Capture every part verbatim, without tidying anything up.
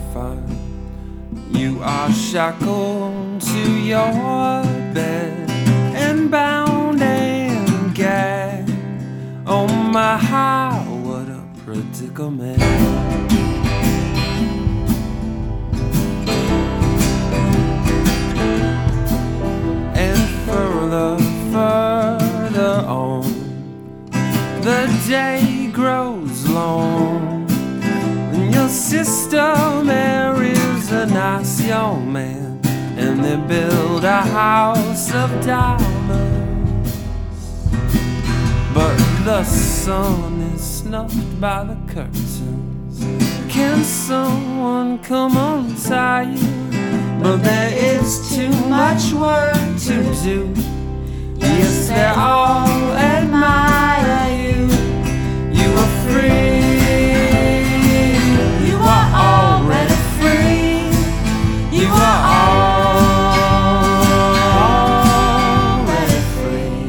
find you are shackled to your bed and bound and gagged. Oh my, how, what a predicament. And further, further on, the day grows long, and your sister marries a nice young man, and they build a house of diamonds. But the sun is snuffed by the curtains. Can someone come untie you? But there is too much work to do. Yes, they all admire you. You are free. You are already free. You are already free.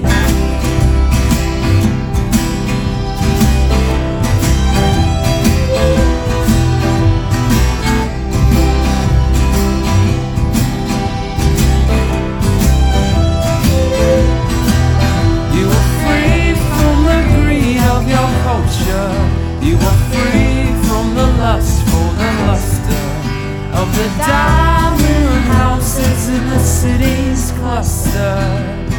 You are free from the greed of your culture. You are free from the lust for the luster of the diamond houses in the city's cluster.